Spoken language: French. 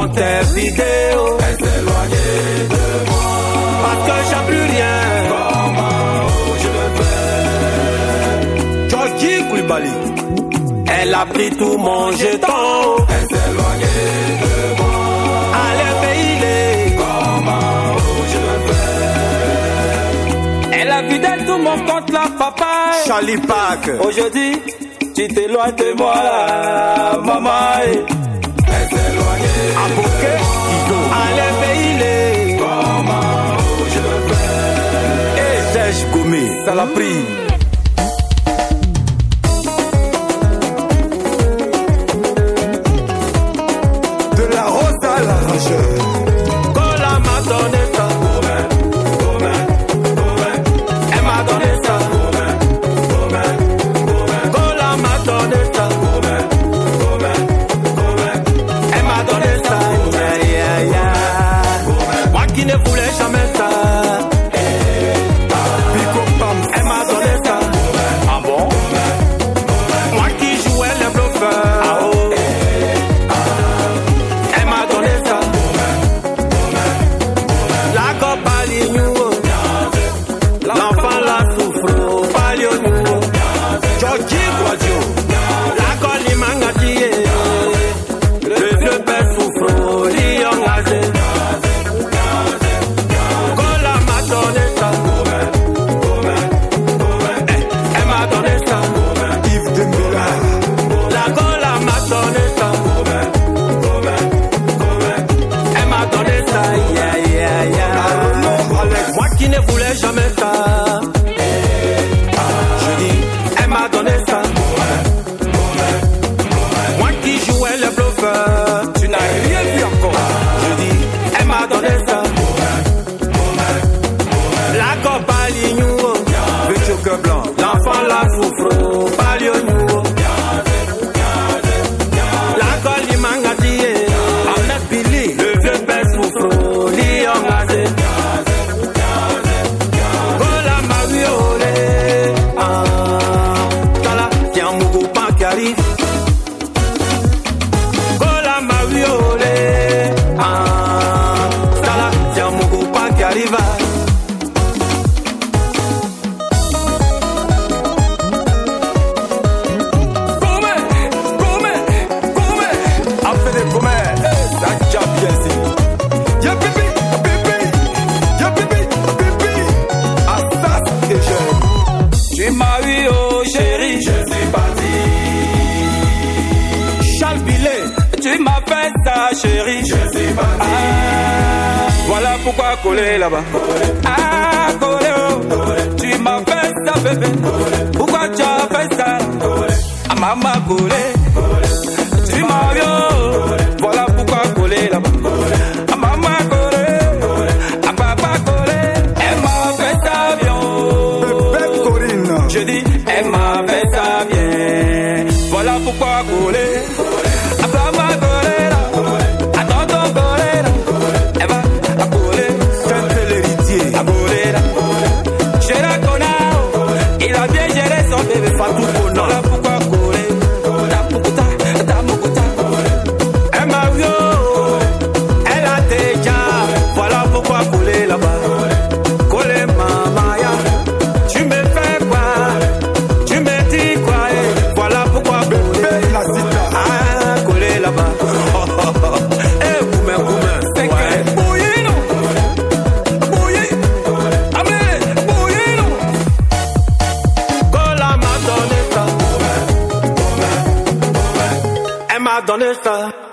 dans tes vidéos. Elle s'est éloignée de moi. Parce que j'ai plus rien. Comment je le fais? Georgie Koulibaly. Elle a pris tout mon jeton. Elle s'est éloignée de moi. Allez, paye-les. Comment je le fais? Elle a vidé tout mon compte là, papa. Charlie Pack. Aujourd'hui, tu t'éloignes de moi, maman. Elle s'est éloignée. Un bouquet, allez, paye-les. Comment je le fais? Et Serge Goumé, ça l'a pris. De la rose à la rageur. Cola m'a donné ça. Elle m'a donné ça. Cola m'a donné ça. Elle m'a donné ça. Moi qui ne voulais jamais ça. Elle m'a donné ça. Ah bon? Moi qui jouais les bluffeurs. Elle m'a donné ça. La copa lignou. L'enfant la souffre. Palio nous. Georgie Guadio. La colle manga dié. Le vieux père souffre. Lion gazé. Cola m'a donné ça. Elle m'a donné ça. Yves Dembélé. La cola m'a donné ça. Elle m'a donné ça. Moi qui ne voulais jamais ça. Je dis, elle m'a donné ça. Moi qui jouais le bluffeur. Tu n'as rien vu encore. Je dis, elle m'a donné ça. La copa lignou. Petit au cœur blanc. L'enfant la souffre. Palio nous. La colle manga dié. Ahmed Billy. Le vieux père souffre. Lion gazé. Cola m'a violé. Tala, tiens mon copain qui arrive. Cola m'a violé. Tala, tiens mon copain qui arrive. Après les commères. Ça tient bien ici. Y'a pipi, pipi. Y'a pipi, pipi. Assas et jeune. Tu m'as eu, oh chérie. Je suis parti. Charles Billet, tu m'as fait ça, chérie. Je suis parti. Voilà pourquoi coller là-bas. Ah, coller, oh. Tu m'as fait ça, bébé. Pourquoi tu as fait ça? Ah, maman, coller. Tu m'as vu, oh. Voilà pourquoi coller là-bas. Ah, maman, coller. Ah, papa, coller. Elle m'a fait ça bien. Bébé Corinne. Je dis, elle m'a fait ça bien. Voilà pourquoi coller. Ah, papa, coller là. Ah, tonton, coller là. Elle va à coller. C'est l'héritier. À coller là. Gérard Conao, il a bien géré son bébé Fatou Kona. Voilà pourquoi coller. Ta mukuta. Elle m'a vu, elle a déjà. Voilà pourquoi coller là-bas. Coller mamaya. Tu me fais quoi? Tu me dis quoi? Voilà pourquoi coller. Bébé la cita. Ah, coller là-bas. Eh, Koumen. C'est que Bouyino. Amen, Bouyino. Cola m'a donné ça. Elle m'a donné ça.